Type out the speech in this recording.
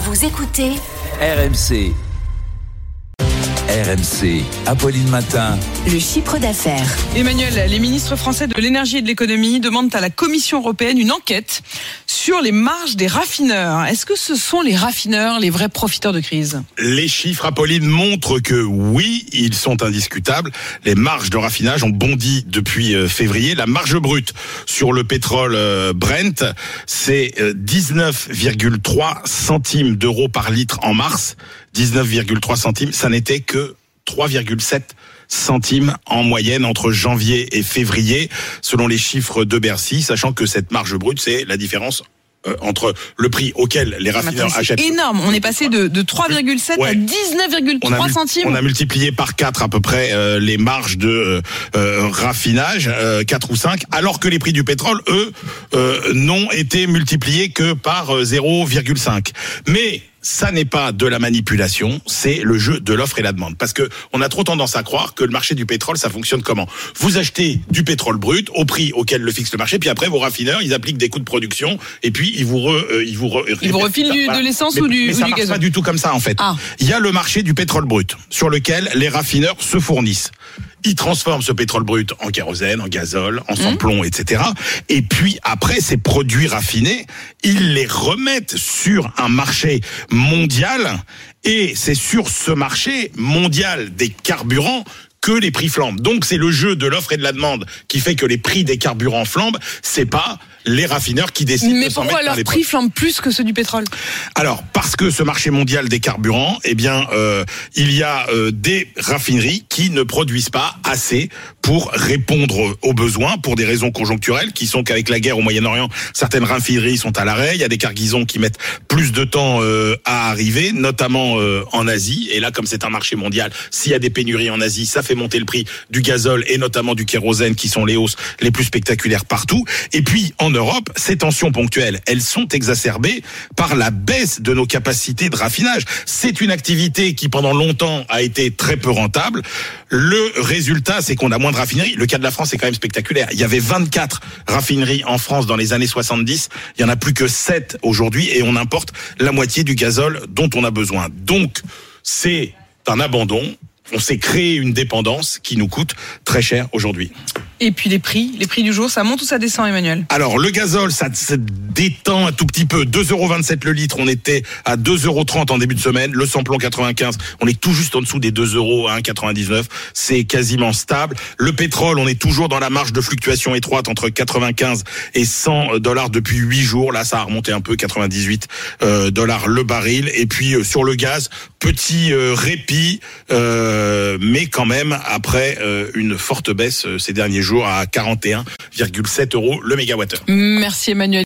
Vous écoutez RMC. RMC, Apolline Matin. Le chiffre d'affaires. Emmanuel, les ministres français de l'énergie et de l'économie demandent à la Commission européenne une enquête sur les marges des raffineurs. Est-ce que ce sont les raffineurs les vrais profiteurs de crise ? Les chiffres, Apolline, montrent que oui, ils sont indiscutables. Les marges de raffinage ont bondi depuis février. La marge brute sur le pétrole Brent, c'est 19,3 centimes d'euros par litre en mars. 19,3 centimes, ça n'était que 3,7 centimes en moyenne entre janvier et février, selon les chiffres de Bercy, sachant que cette marge brute, c'est la différence entre le prix auquel les raffineurs achètent. C'est énorme, on est passé de 3,7 à 19,3 centimes. On a multiplié par 4 à peu près les marges de raffinage, 4 ou 5, alors que les prix du pétrole, eux, n'ont été multipliés que par 0,5. Mais ça n'est pas de la manipulation, c'est le jeu de l'offre et la demande. Parce que on a trop tendance à croire que le marché du pétrole, ça fonctionne comment ? Vous achetez du pétrole brut au prix auquel le fixe le marché, puis après vos raffineurs, ils appliquent des coûts de production, et puis ils vous refilent de l'essence ou du gazole. Mais ça marche pas du tout comme ça en fait. Il y a le marché du pétrole brut, sur lequel les raffineurs se fournissent. Ils transforment ce pétrole brut en kérosène, en gazole, en sans-plomb, etc. Et puis après, ces produits raffinés, ils les remettent sur un marché mondial. Et c'est sur ce marché mondial des carburants que les prix flambent. Donc c'est le jeu de l'offre et de la demande qui fait que les prix des carburants flambent. C'est pas les raffineurs qui décident de s'en mettre dans les pourquoi leurs prix flambent plus que ceux du pétrole ? Alors, parce que ce marché mondial des carburants, il y a des raffineries qui ne produisent pas assez pour répondre aux besoins, pour des raisons conjoncturelles, qui sont qu'avec la guerre au Moyen-Orient, certaines raffineries sont à l'arrêt, il y a des cargaisons qui mettent plus de temps à arriver, notamment en Asie, et là, comme c'est un marché mondial, s'il y a des pénuries en Asie, ça fait monter le prix du gazole et notamment du kérosène, qui sont les hausses les plus spectaculaires partout. Et puis, en Europe, ces tensions ponctuelles, elles sont exacerbées par la baisse de nos capacités de raffinage. C'est une activité qui, pendant longtemps, a été très peu rentable. Le résultat, c'est qu'on a moins de raffineries. Le cas de la France est quand même spectaculaire. Il y avait 24 raffineries en France dans les années 70. Il y en a plus que 7 aujourd'hui et on importe la moitié du gazole dont on a besoin. Donc, c'est un abandon. On s'est créé une dépendance qui nous coûte très cher aujourd'hui. Et puis les prix du jour, ça monte ou ça descend, Emmanuel ? Alors le gazole, ça se détend un tout petit peu. 2,27 € le litre, on était à 2,30 € en début de semaine. Le samplon 95, on est tout juste en dessous des 2 € à 1,99. C'est quasiment stable. Le pétrole, on est toujours dans la marge de fluctuation étroite entre 95 et 100 $ depuis 8 jours. Là, ça a remonté un peu, 98 $ le baril. Et puis sur le gaz, petit répit, mais quand même après une forte baisse ces derniers jours à 41,7 € le mégawattheure. Merci Emmanuel.